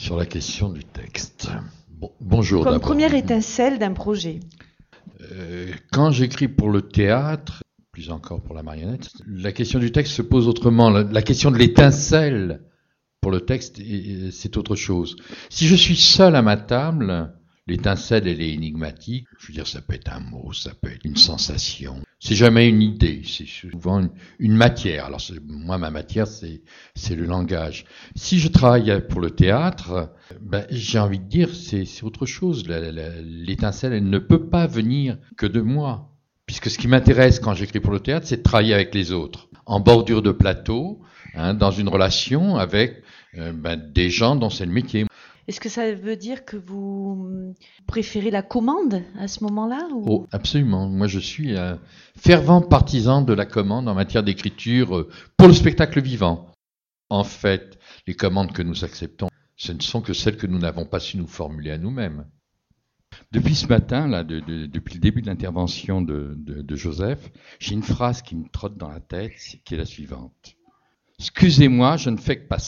sur la question du texte. Bonjour Comme d'abord. première étincelle d'un projet. Quand j'écris pour le théâtre, plus encore pour la marionnette, la question du texte se pose autrement. La question de l'étincelle pour le texte, c'est autre chose. Si je suis seul à ma table, l'étincelle, elle est énigmatique. Je veux dire, ça peut être un mot, ça peut être une sensation. C'est jamais une idée, c'est souvent une matière. Alors moi, ma matière, c'est le langage. Si je travaille pour le théâtre, j'ai envie de dire, c'est autre chose. L'étincelle, elle ne peut pas venir que de moi. Puisque ce qui m'intéresse quand j'écris pour le théâtre, c'est de travailler avec les autres. En bordure de plateau, dans une relation avec des gens dont c'est le métier. Est-ce que ça veut dire que vous préférez la commande à ce moment-là ou... Oh, absolument. Moi, je suis un fervent partisan de la commande en matière d'écriture pour le spectacle vivant. En fait, les commandes que nous acceptons, ce ne sont que celles que nous n'avons pas su nous formuler à nous-mêmes. Depuis ce matin, là, depuis le début de l'intervention de Joseph, j'ai une phrase qui me trotte dans la tête, qui est la suivante. « Excusez-moi, je ne fais que passer. »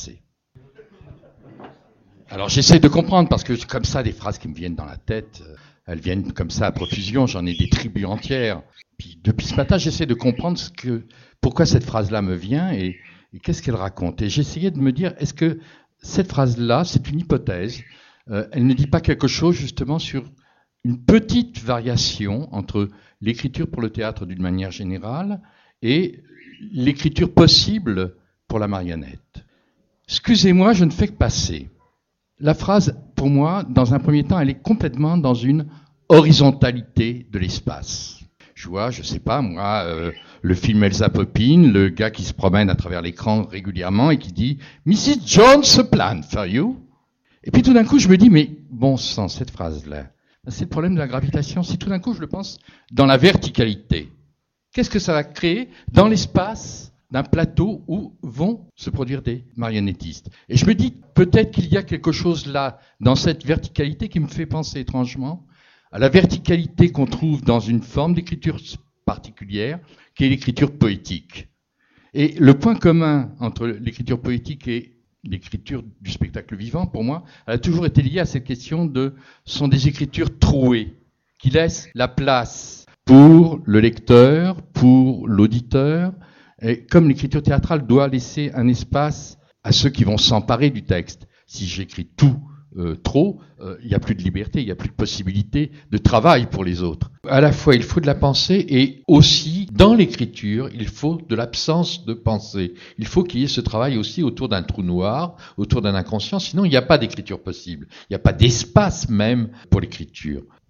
Alors j'essaie de comprendre, parce que comme ça, des phrases qui me viennent dans la tête, elles viennent comme ça à profusion, j'en ai des tribus entières. Puis depuis ce matin, j'essaie de comprendre pourquoi cette phrase-là me vient et qu'est-ce qu'elle raconte. Et j'essayais de me dire, est-ce que cette phrase-là, c'est une hypothèse, elle ne dit pas quelque chose justement sur une petite variation entre l'écriture pour le théâtre d'une manière générale et l'écriture possible pour la marionnette. Excusez-moi, je ne fais que passer. La phrase, pour moi, dans un premier temps, elle est complètement dans une horizontalité de l'espace. Je vois, je sais pas, moi, le film Elsa Poppin, le gars qui se promène à travers l'écran régulièrement et qui dit « Mrs. Jones, a plan for you ». Et puis tout d'un coup, je me dis « Mais bon sang, cette phrase-là, c'est le problème de la gravitation. Si tout d'un coup, je le pense dans la verticalité, qu'est-ce que ça va créer dans l'espace d'un plateau où vont se produire des marionnettistes. Et je me dis, peut-être qu'il y a quelque chose là, dans cette verticalité, qui me fait penser étrangement à la verticalité qu'on trouve dans une forme d'écriture particulière, qui est l'écriture poétique. Et le point commun entre l'écriture poétique et l'écriture du spectacle vivant, pour moi, elle a toujours été liée à cette question sont des écritures trouées, qui laissent la place pour le lecteur, pour l'auditeur. Et comme l'écriture théâtrale doit laisser un espace à ceux qui vont s'emparer du texte. Si j'écris tout trop, il n'y a plus de liberté, il n'y a plus de possibilité de travail pour les autres. À la fois, il faut de la pensée et aussi, dans l'écriture, il faut de l'absence de pensée. Il faut qu'il y ait ce travail aussi autour d'un trou noir, autour d'un inconscient, sinon il n'y a pas d'écriture possible. Il n'y a pas d'espace même pour l'écriture.